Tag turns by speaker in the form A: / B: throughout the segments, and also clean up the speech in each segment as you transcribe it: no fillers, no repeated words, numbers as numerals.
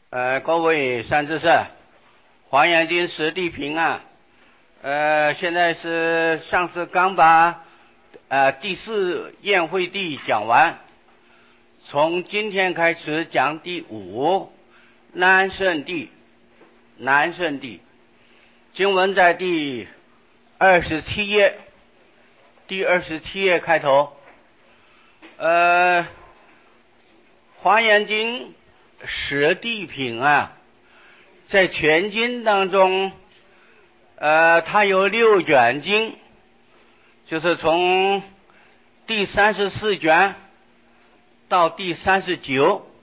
A: 各位善知识，华严经实地品啊，现在是上次刚把第四宴会地讲完，从今天开始讲第五南圣地。南圣地经文在第27页，第27页开头。华严经实地品啊，在全经当中，它有6卷经，就是从第34卷到第39，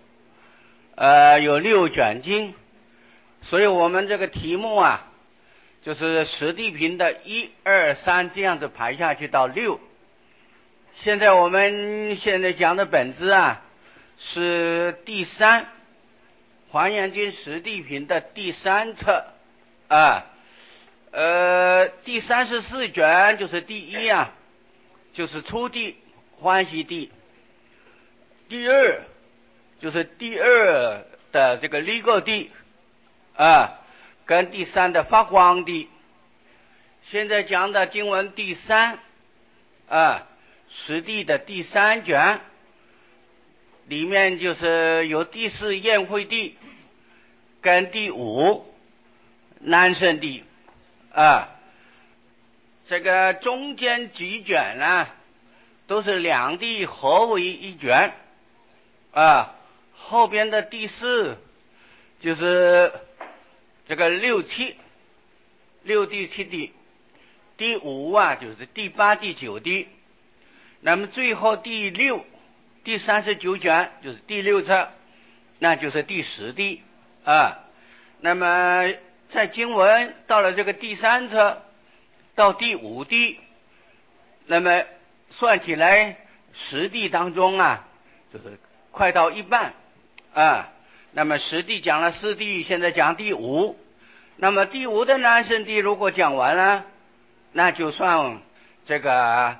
A: 有6卷经，所以我们这个题目啊，就是实地品的1、2、3这样子排下去到6。现在我们讲的本子啊，是第3。华严经实地品的第3册啊，第34卷就是第1啊，就是初地欢喜地，第2就是第2的这个离垢地啊，跟第3的发光地。现在讲的经文第3啊，实地的第3卷里面就是有第4宴会地跟第5南圣地啊，这个中间几卷呢，都是2地合为一卷啊，后边的第4就是这个6、7地7地，第5啊就是第8、第9地，那么最后第6第39卷就是第6册，那就是第10地啊。那么在经文到了这个第3册到第5地，那么算起来10地当中啊，就是快到一半啊。那么10地讲了4地，现在讲第5，那么第5的南圣地如果讲完了，那就算这个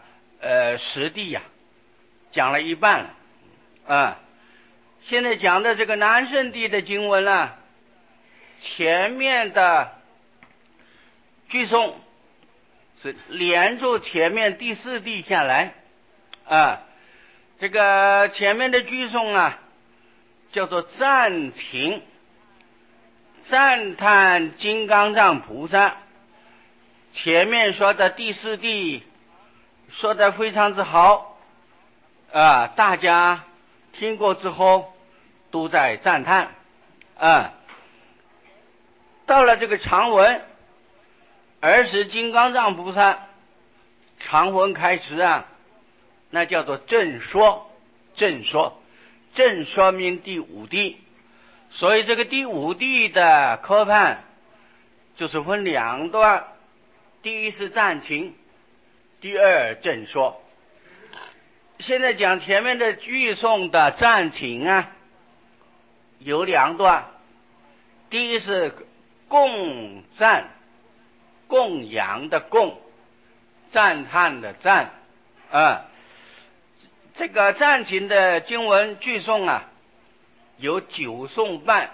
A: 10地呀讲了一半了啊。现在讲的这个南圣地的经文呢，前面的句诵是连着前面第4地下来啊，这个前面的句诵啊叫做赞情，赞叹金刚藏菩萨。前面说的第4地说的非常之好啊，大家听过之后都在赞叹啊。到了这个长文，儿时金刚藏菩萨长文开始啊，那叫做正说，正说明第5地。所以这个第5地的科判就是分2段，第一是赞情，第2正说。现在讲前面的句诵的赞情啊，有2段，第一是供赞，供养的供，赞叹的赞啊。这个赞情的经文句诵啊，有9颂半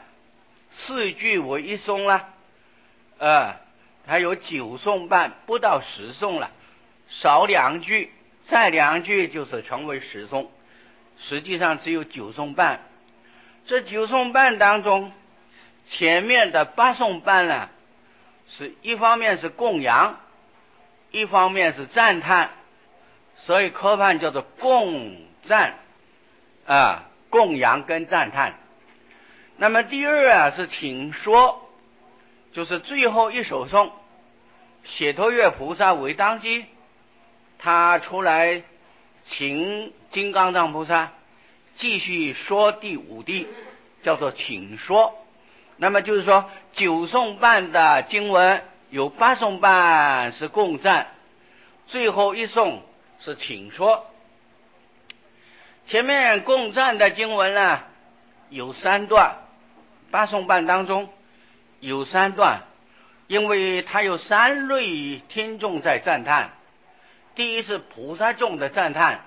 A: ，4句为1颂了还有9颂半，不到10颂了，少2句再2句就是成为10颂，实际上只有9颂半。这9颂半当中，前面的8颂半呢，是一方面是供养，一方面是赞叹，所以科判叫做供赞啊，供养跟赞叹。那么第2啊是请说，就是最后一首颂，解脱月菩萨为当机，他出来请金刚藏菩萨继续说第5地，叫做请说。那么就是说9颂半的经文有8颂半是供赞，最后1颂是请说。前面供赞的经文呢有3段，8颂半当中有3段，因为它有3类听众在赞叹。第一是菩萨众的赞叹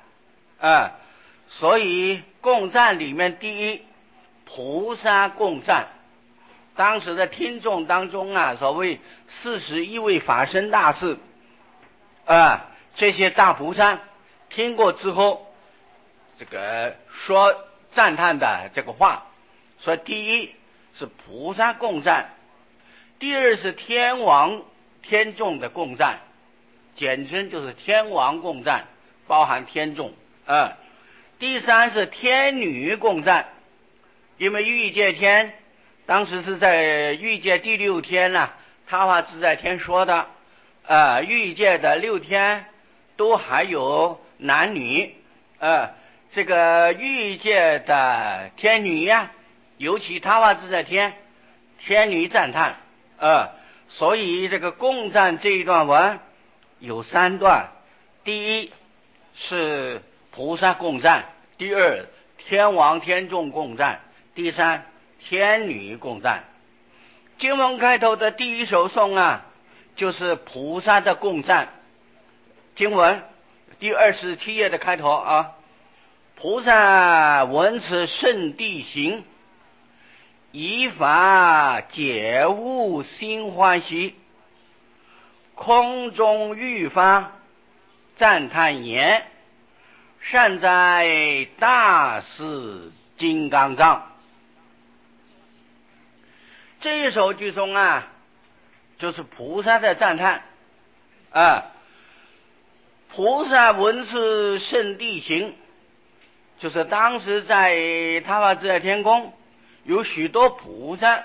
A: 所以供赞里面第一菩萨供赞当时的听众当中啊，所谓41位法身大士这些大菩萨听过之后，这个说赞叹的这个话，说第一是菩萨共赞，第二是天王天众的共赞，简称就是天王共赞，包含天众第三是天女共赞，因为欲界天当时是在欲界第6天他化自在天说的欲界的6天都还有男女这个欲界的天女尤其他化自在天天女赞叹所以这个共赞这一段文有3段，第一是菩萨共赞，第二天王天众共赞，第三天女共赞。经文开头的第一首颂就是菩萨的共赞。经文第27页的开头菩萨闻此圣谛行，以法解悟心欢喜，空中欲发赞叹言，善哉大士金刚藏。这一首句中就是菩萨的赞叹菩萨闻此圣谛行，就是当时在他化自在天宫有许多菩萨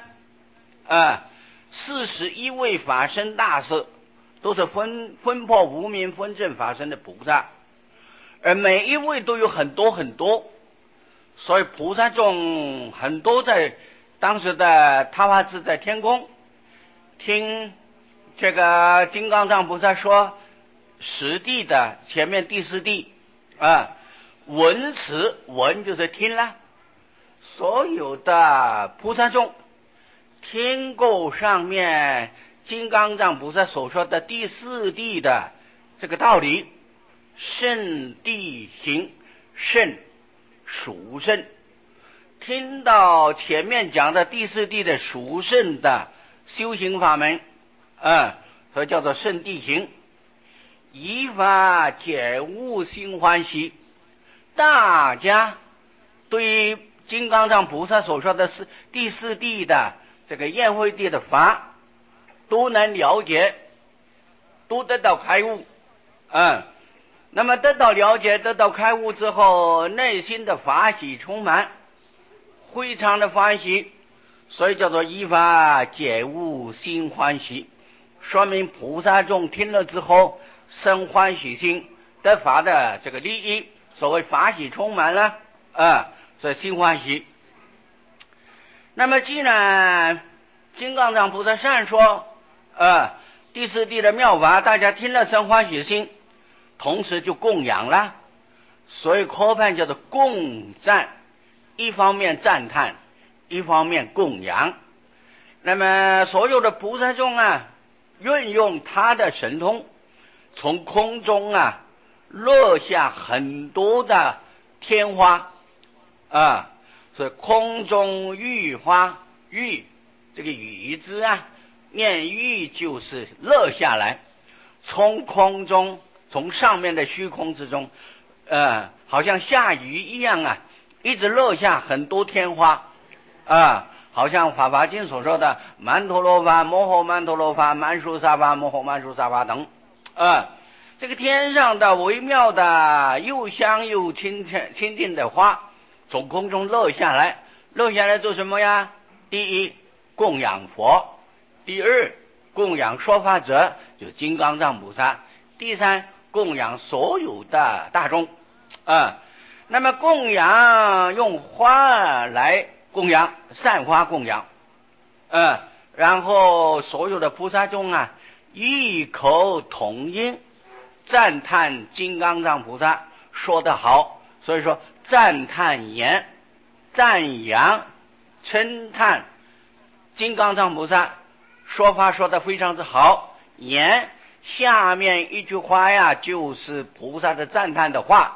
A: 41位法身大士，都是分破无明分正法身的菩萨，而每一位都有很多很多，所以菩萨众很多在当时的他化自在天宫听这个金刚藏菩萨说实地的前面第4地闻此，闻就是听了，所有的菩萨众听过上面金刚藏菩萨所说的第4地的这个道理，圣谛行，圣殊胜，听到前面讲的第4地的殊胜的修行法门所以叫做圣谛行，以法解悟心欢喜。大家对于金刚藏菩萨所说的是第4地的这个宴会地的法都能了解，都得到开悟那么得到了解得到开悟之后，内心的法喜充满，非常的欢喜，所以叫做依法解悟心欢喜，说明菩萨众听了之后生欢喜心，得法的这个利益，所谓法喜充满了所以心欢喜。那么既然金刚藏菩萨善说第4地的妙法，大家听了生欢喜心，同时就供养了，所以科判叫做共赞，一方面赞叹，一方面供养。那么所有的菩萨众运用他的神通，从空中落下很多的天花所以空中雨花，雨这个雨字念雨就是落下来，从空中从上面的虚空之中好像下雨一样一直落下很多天花好像法华经所说的曼陀罗花、摩诃曼陀罗花、曼殊沙花、摩诃曼殊沙花等这个天上的微妙的又香又清净的花从空中落下来，落下来做什么呀？第一供养佛，第二供养说法者就是金刚藏菩萨，第三供养所有的大众那么供养用花来供养，散花供养然后所有的菩萨众异口同音赞叹金刚藏菩萨说得好，所以说赞叹言赞扬称叹金刚藏菩萨说法说得非常之好，言下面一句话就是菩萨的赞叹的话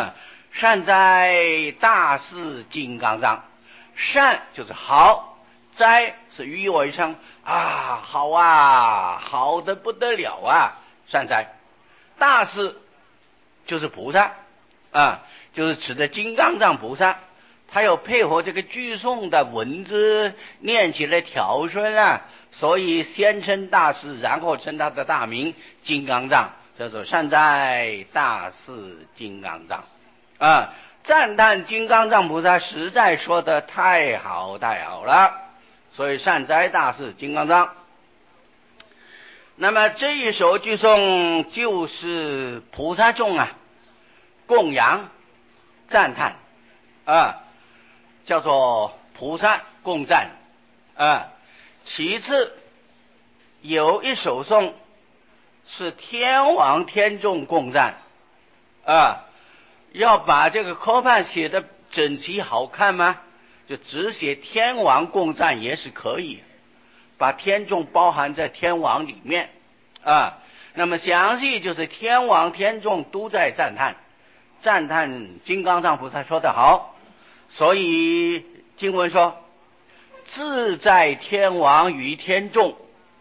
A: 善哉大士金刚藏，善就是好， 斋是誉为称啊，好啊，好的不得了啊，善哉。大士就是菩萨啊，就是指的金刚藏菩萨，他要配合这个句诵的文字念起来调顺啊，所以先称大士，然后称他的大名金刚藏，叫做善哉大士金刚藏啊。赞叹金刚藏菩萨实在说的太好太好了，所以善哉大士金刚藏。那么这一首句颂就是菩萨众啊供养赞叹啊，叫做菩萨供赞啊。其次有一首颂是天王天众供赞啊。要把这个科判写的整齐好看吗？就只写天王供赞也是可以，把天众包含在天王里面啊。那么详细就是天王天众都在赞叹金刚藏菩萨说得好，所以经文说自在天王与天众，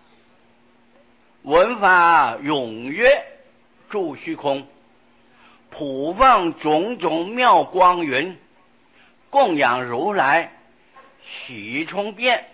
A: 闻法踊跃住虚空，普放种种妙光云，供养如来许充遍。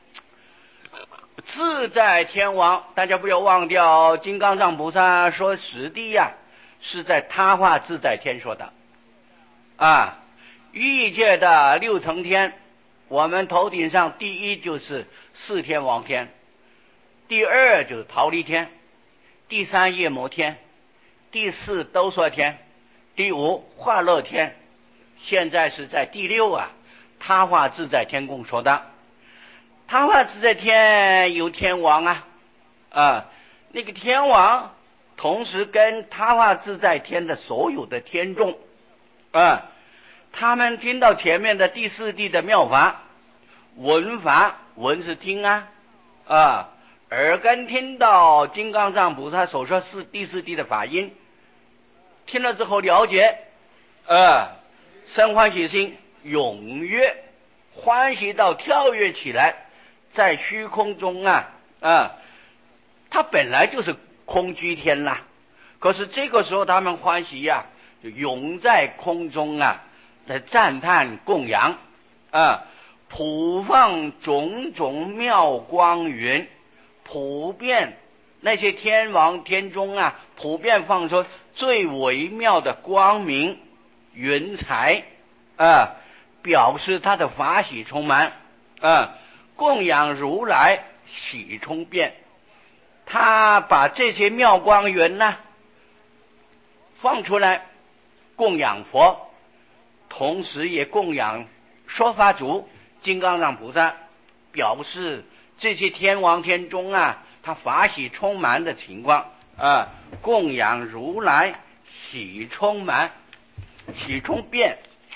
A: 自在天王，大家不要忘掉金刚藏菩萨说实地呀，是在他化自在天说的啊。欲界的六层天，我们头顶上第一就是四天王天，第二就是忉利天，第三夜摩天，第四兜率天，第五化乐天，现在是在第六啊他化自在天宫说的。他化自在天有天王啊，那个天王同时跟他化自在天的所有的天众啊，他们听到前面的第四谛的妙法，闻法，闻是听啊，耳根听到金刚藏菩萨所说第四谛的法音，听了之后了解，生欢喜心，踊跃欢喜到跳跃起来，在虚空中它本来就是空居天啦，可是这个时候他们欢喜就涌在空中来赞叹供养普放种种妙光云，普遍那些天王天中普遍放出最微妙的光明云彩表示他的法喜充满供养如来喜充遍。他把这些妙光云放出来供养佛，同时也供养说法主金刚藏菩萨，表示这些天王天中他法喜充满的情况供养如来喜充满，喜充遍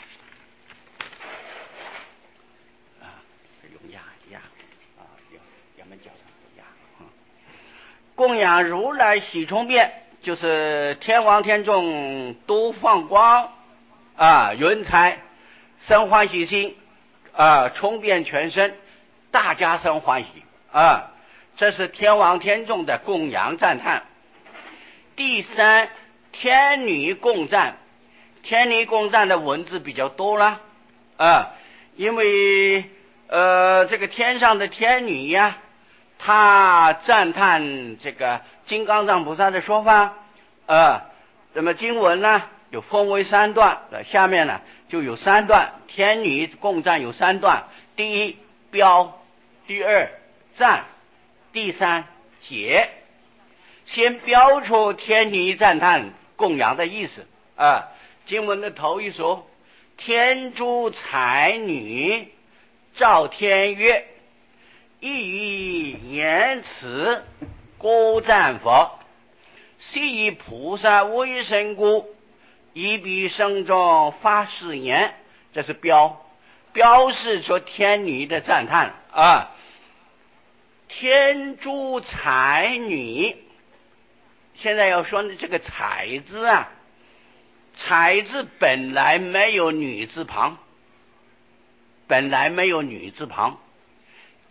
A: 用压我们脚上有压供养如来喜充遍，就是天王天众都放光云彩生欢喜心充遍全身，大家生欢喜这是天王天众的供养赞叹。第三，天女供赞。天女供赞的文字比较多了因为这个天上的天女她赞叹这个金刚藏菩萨的说法那么经文有分为三段，下面就有三段，天女供赞有三段，第一标，第二赞，第三解。先标出天女赞叹供养的意思经文的头一说，天诸才女照天乐，一一言辞歌赞佛，悉以菩萨威神故，以彼声中发誓言。这是标示出天女的赞叹天诸才女，现在要说的这个才字才字本来没有女字旁，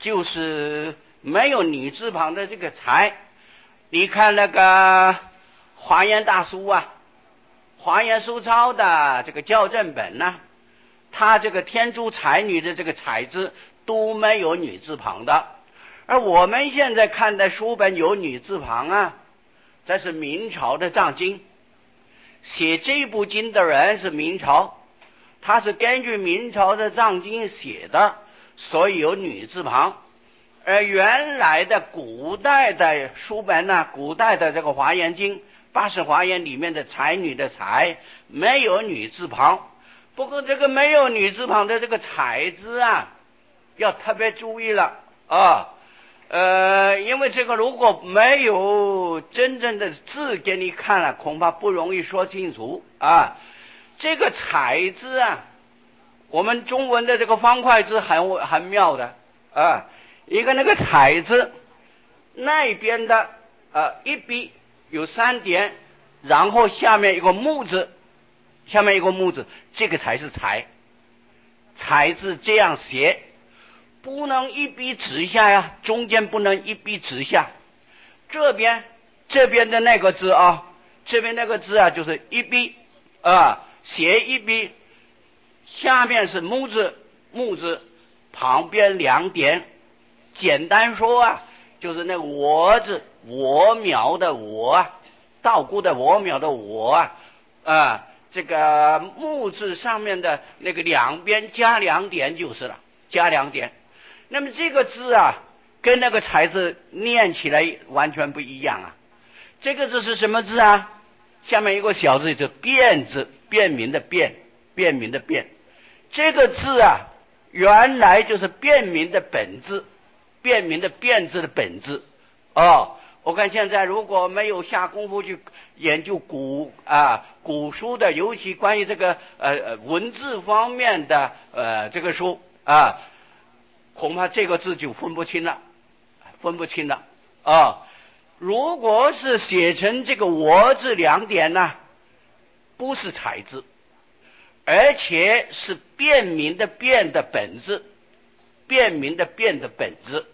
A: 就是没有女字旁的这个才。你看那个华严大书啊，华严书抄的这个校正本呢，他这个天竺才女的这个才字都没有女字旁的。而我们现在看的书本有女字旁啊，这是明朝的藏经，写这部经的人是明朝，他是根据明朝的藏经写的，所以有女字旁。而原来的古代的书本呢，古代的这个华严经80华严里面的才女的才没有女字旁。不过这个没有女字旁的这个才字啊，要特别注意了啊。因为这个如果没有真正的字给你看了，恐怕不容易说清楚啊。这个才字啊，我们中文的这个方块字很妙的啊。一个那个才字那边的一笔有3点，然后下面一个木字，这个才是才。才字这样写，不能一笔直下呀，中间不能一笔直下。这边的那个字啊，这边那个字啊，就是一笔写一笔，下面是木字，旁边2点。简单说啊，就是那个我字，我苗的我啊，稻谷的我苗的我啊，这个木字上面的那个两边加2点就是了，加2点。那么这个字啊，跟那个才字念起来完全不一样啊。这个字是什么字啊？下面一个小字就变字，便民的便，便民的便。这个字啊，原来就是便民的本字，便民的便字的本字哦。我看现在如果没有下功夫去研究古书的，尤其关于这个文字方面的这个书啊，恐怕这个字就分不清了啊。如果是写成这个我字2点呢，不是才字，而且是便民的便的本字，便民的便的本字。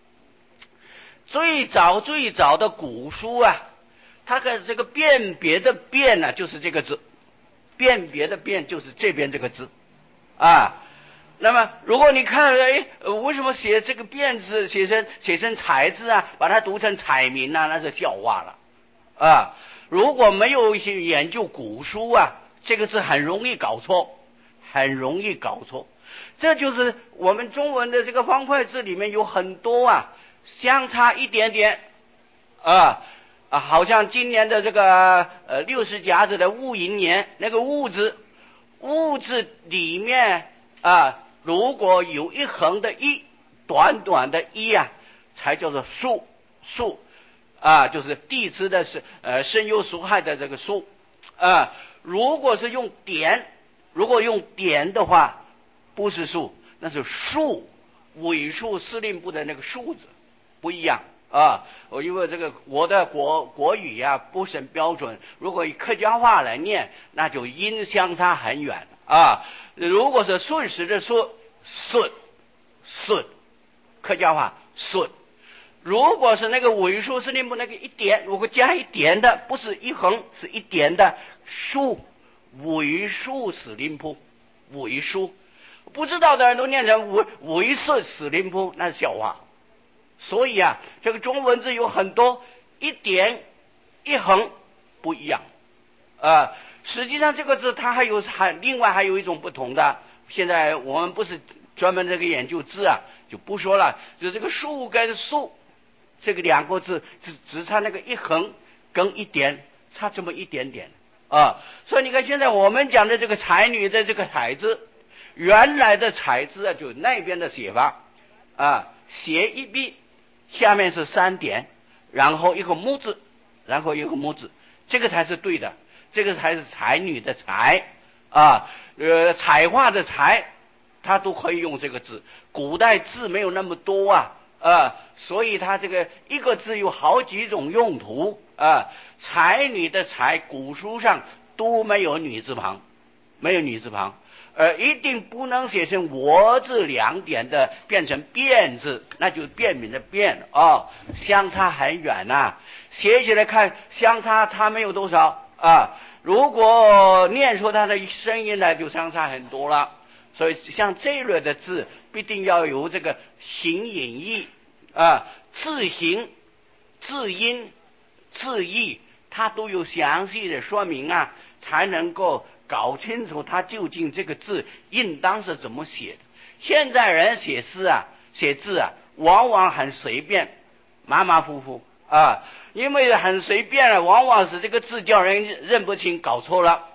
A: 最早的古书啊，它的这个辨别的辨呢，就是这个字，辨别的辨就是这边这个字啊。那么如果你看为什么写这个辨字写成才字啊，把它读成彩民啊，那是笑话了啊。如果没有去研究古书啊，这个字很容易搞错。这就是我们中文的这个方块字里面有很多啊，相差一点点好像今年的这个60甲子的戊寅年，那个戊字里面如果有一横的一，短短的一才叫做数就是地支的是申酉戌亥的这个数如果用点的话，不是数，那是数，尾数司令部的那个数字不一样因为这个我的国语不是很标准，如果以客家话来念，那就音相差很远如果是顺时的顺，客家话顺。如果是那个尾数司令部那个一点，如果加一点的，不是一横，是一点的数，尾数司令部，尾数。不知道的人都念成尾数司令部，那是笑话。所以这个中文字有很多一点一横不一样实际上这个字它另外还有一种不同的，现在我们不是专门这个研究字就不说了。就这个数跟数这个2个字只差那个一横跟一点，差这么一点点所以你看现在我们讲的这个才女的这个才字，原来的才字就那边的写法写一笔，下面是3点，然后一个木字，这个才是对的，这个才是才女的才彩画的彩，它都可以用这个字。古代字没有那么多所以它这个一个字有好几种用途才女的才，古书上都没有女字旁， 一定不能写成我字两点的，变成变字，那就是变名的变哦，相差很远呐。写起来看相差没有多少啊，如果念出它的声音来，就相差很多了。所以像这类的字，必定要有这个形隐义啊，字形、字音、字义，它都有详细的说明啊，才能够搞清楚它究竟这个字应当是怎么写的。现在人写字啊，往往很随便，马马虎虎啊，因为很随便了，往往是这个字叫人认不清，搞错了。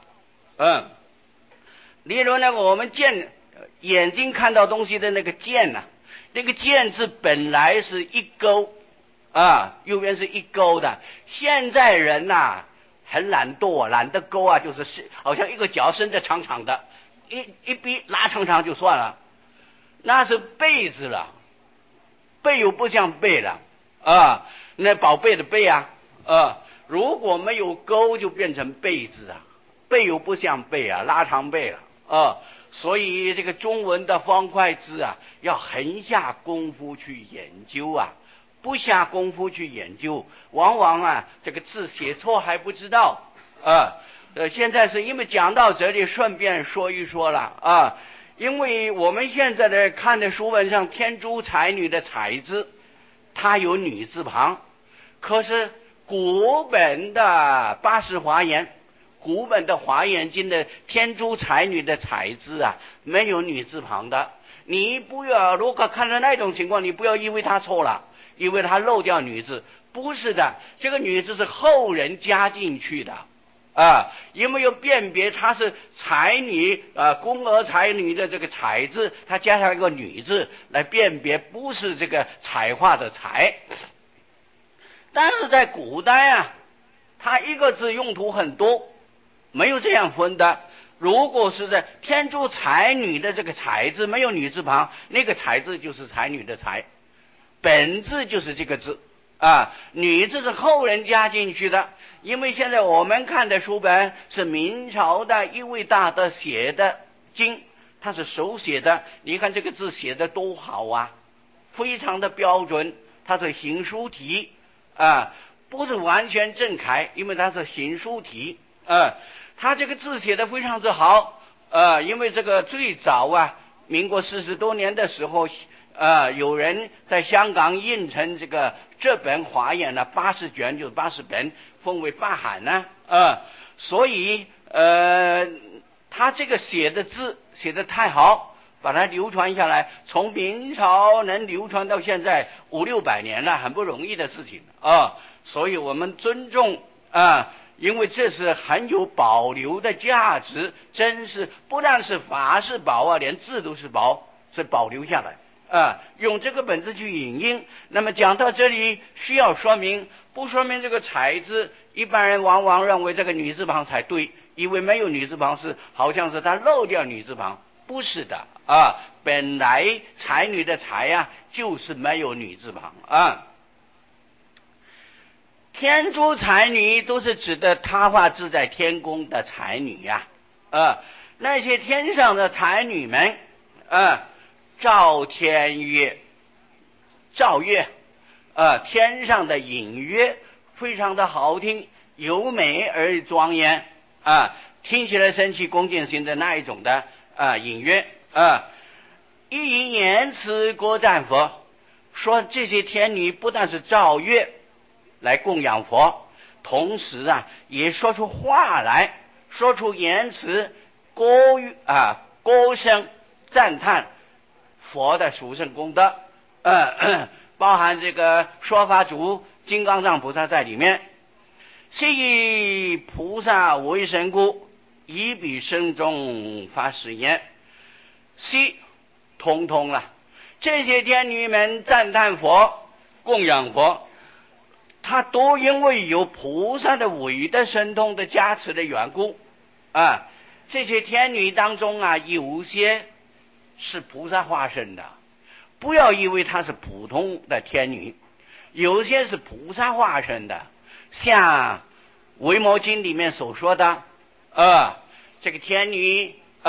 A: 例如那个我们眼睛看到东西的那个见呐，那个见字本来是一勾啊，右边是一勾的。现在人呐，很懒惰，懒得勾啊，就是好像一个脚伸着长长的，一逼拉长长就算了，那是贝字了，贝又不像贝了啊，那宝贝的贝啊，如果没有勾就变成贝字啊，贝又不像贝啊，拉长贝了啊。所以这个中文的方块字啊，要很下功夫去研究啊，不下功夫去研究，往往啊这个字写错还不知道啊。现在是因为讲到这里，顺便说一说了啊，因为我们现在的看的书本上天竺才女的才字，它有女字旁，可是古本的八识华严。古本的华严经的天竺才女的才字啊，没有女字旁的。你不要，如果看到那种情况，你不要以为他错了，因为他漏掉女字，不是的，这个女字是后人加进去的啊，因为要辨别她是才女宫娥才女的这个才字，它加上一个女字来辨别，不是这个彩画的彩。但是在古代啊，它一个字用途很多。没有这样分的，如果是在天竺才女的这个才字没有女字旁，那个才字就是才女的才，本字就是这个字啊，女字是后人加进去的。因为现在我们看的书本是明朝的一位大德写的经，他是手写的，你看这个字写的多好啊，非常的标准，它是行书体啊，不是完全正楷，因为它是行书体他这个字写的非常之好，因为这个最早啊，民国40多年的时候，有人在香港印成这本华严呢，80卷就是80本，封为八罕呢，所以他这个写的字写的太好，把它流传下来，从明朝能流传到现在500-600年了，很不容易的事情所以我们尊重因为这是很有保留的价值，真是不但是法是宝连字都是宝，是保留下来用这个本子去引用。那么讲到这里需要说明，不说明这个才字，一般人往往认为这个女字旁才对，因为没有女字旁是好像是他漏掉女字旁，不是的本来才女的才就是没有女字旁天竺才女都是指的他化自在天宫的才女那些天上的才女们照天乐，照乐天上的隐乐非常的好听，优美而庄严听起来生气恭敬心的那一种的隐乐一因言辞国赞佛，说这些天女不但是照乐来供养佛，同时也说出话来，说出言辞歌声赞叹佛的殊胜功德包含这个说法主金刚藏菩萨在里面。是以菩萨为神故，以彼身中发誓言，悉通通了。这些天女们赞叹佛供养佛，他都因为有菩萨的伟大神通的加持的缘故这些天女当中有些是菩萨化身的，不要以为她是普通的天女，有些是菩萨化身的，像维摩经里面所说的这个天女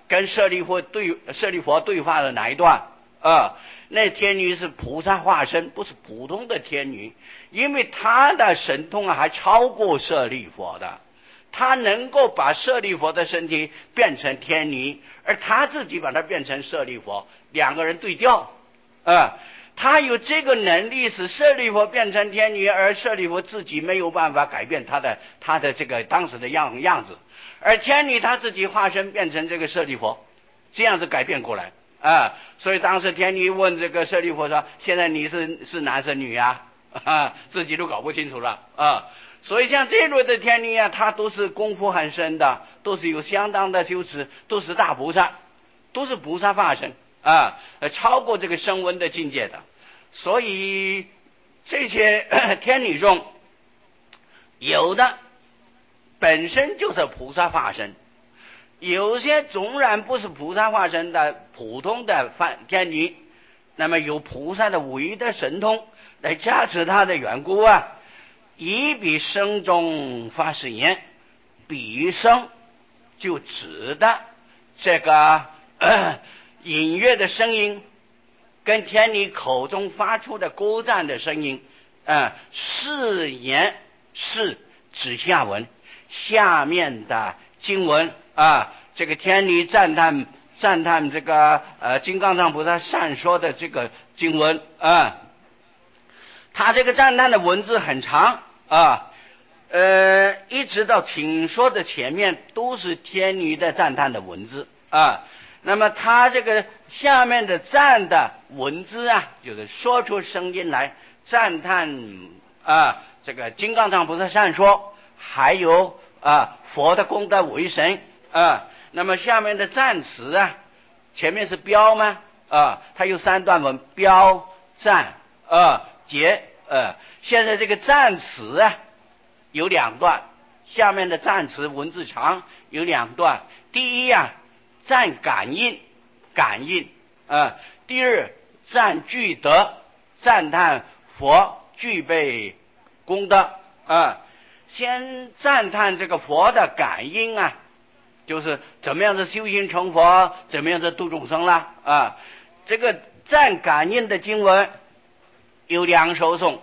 A: 跟舍利佛对话的哪一段那天女是菩萨化身，不是普通的天女，因为她的神通还超过舍利佛的，她能够把舍利佛的身体变成天女，而她自己把它变成舍利佛，两个人对调他有这个能力使舍利佛变成天女，而舍利佛自己没有办法改变他的这个当时的样子，而天女他自己化身变成这个舍利佛，这样子改变过来所以当时天女问这个舍利佛说：“现在你是男是女自己都搞不清楚了所以像这类的天女她都是功夫很深的，都是有相当的修持，都是大菩萨，都是菩萨化身超过这个声闻的境界的。所以这些天女中有的本身就是菩萨化身，有些纵然不是菩萨化身的普通的天女，那么有菩萨的唯一的神通来加持他的缘故以彼声中发誓言，彼声就指的这个隐约的声音跟天女口中发出的歌赞的声音誓言是指下文，下面的经文这个天女赞叹这个金刚藏菩萨善说的这个经文他这个赞叹的文字很长一直到请说的前面都是天女的赞叹的文字那么他这个下面的赞的文字就是说出声音来赞叹这个金刚藏菩萨善说，还有佛的功德为神那么下面的赞词前面是标吗它有三段文，标赞结现在这个赞词有两段，下面的赞词文字长，有两段。第一赞感应第二赞具德，赞叹佛具备功德先赞叹这个佛的感应就是怎么样子修行成佛，怎么样子度众生啦这个赞感应的经文有两首颂，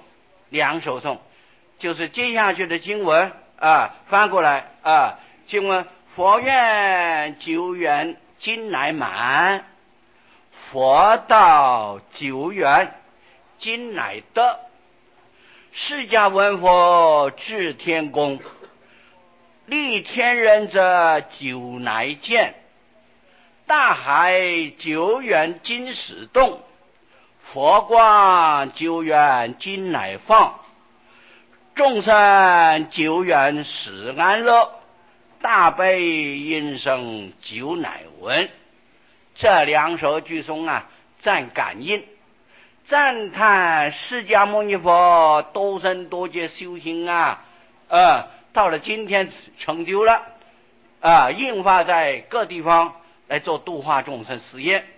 A: 就是接下去的经文翻过来经文：佛愿久远今乃满，佛道久远今乃得，释迦文佛至天宫，立天人者久乃见，大海久远今始动，佛光久远今乃放，众生久远始安乐，大悲音声久乃闻。这两首句颂赞感应，赞叹释迦牟尼佛多生多劫修行到了今天成就了印发在各地方来做度化众生事业。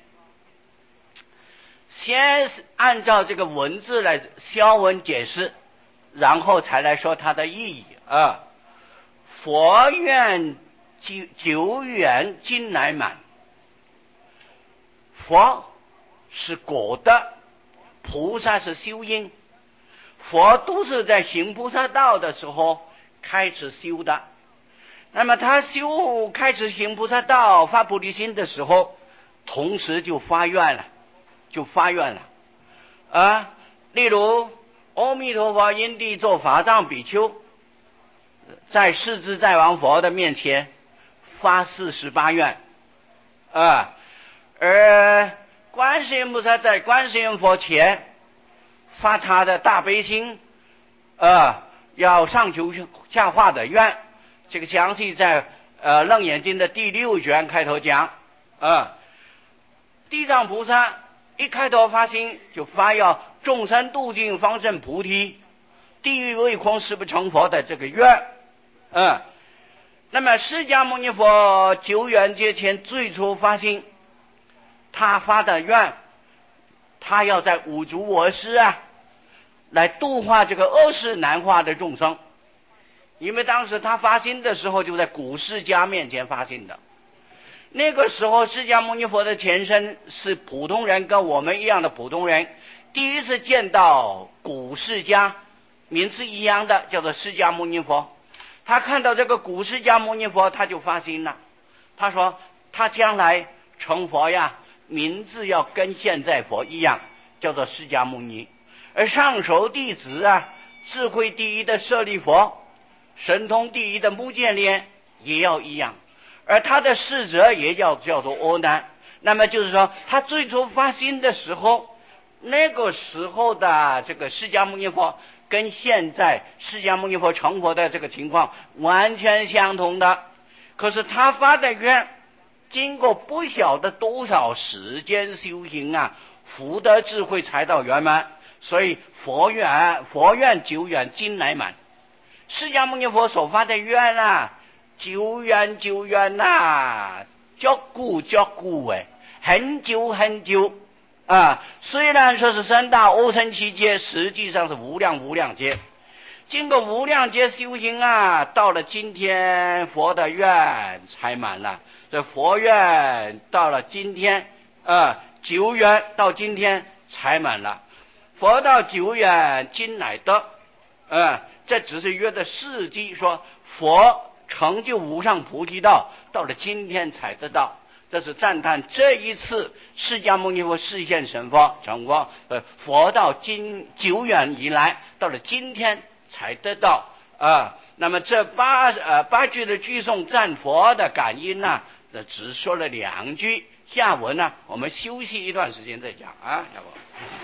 A: 先按照这个文字来消文解释，然后才来说它的意义佛愿久远今乃满，佛是果的，菩萨是修因，佛都是在行菩萨道的时候开始修的。那么他开始行菩萨道发菩提心的时候，同时就发愿了例如阿弥陀佛因地做法藏比丘，在世自在王佛的面前发48愿而观世音菩萨在观世音佛前发他的大悲心要上求下化的愿，这个详细在楞严经的第6卷开头讲地藏菩萨一开头发心就发要众生度尽方证菩提，地狱未空誓不成佛的这个愿那么释迦牟尼佛久远劫前最初发心，他发的愿，他要在五足我师来度化这个恶世难化的众生，因为当时他发心的时候就在古释迦面前发心的， 那个时候释迦牟尼佛的前身是普通人，跟我们一样的普通人，第一次见到古释迦，名字一样的叫做释迦牟尼佛。他看到这个古释迦牟尼佛，他就发心了，他说他将来成佛呀，名字要跟现在佛一样，叫做释迦牟尼。而上首弟子啊，智慧第一的舍利佛，神通第一的目犍连也要一样，而他的侍者也叫做阿难。那么就是说，他最初发心的时候，那个时候的这个释迦牟尼佛跟现在释迦牟尼佛成佛的这个情况完全相同的。可是他发的愿，经过不晓得多少时间修行啊，福德智慧才到圆满。所以佛愿久远今来满。释迦牟尼佛所发的愿啊，久远呐，久古哎，很久啊。虽然说是三大阿僧祇劫，实际上是无量劫。经过无量劫修行啊，到了今天佛的愿才满了。这佛愿到了今天久远到今天才满了。佛道久远今乃得，这只是约的事迹，说佛成就无上菩提道，到了今天才得到。这是赞叹这一次释迦牟尼佛示现成佛，佛道久远以来，到了今天才得到那么这八句的句颂赞佛的感应呢，只说了2句，下文呢我们休息一段时间再讲要不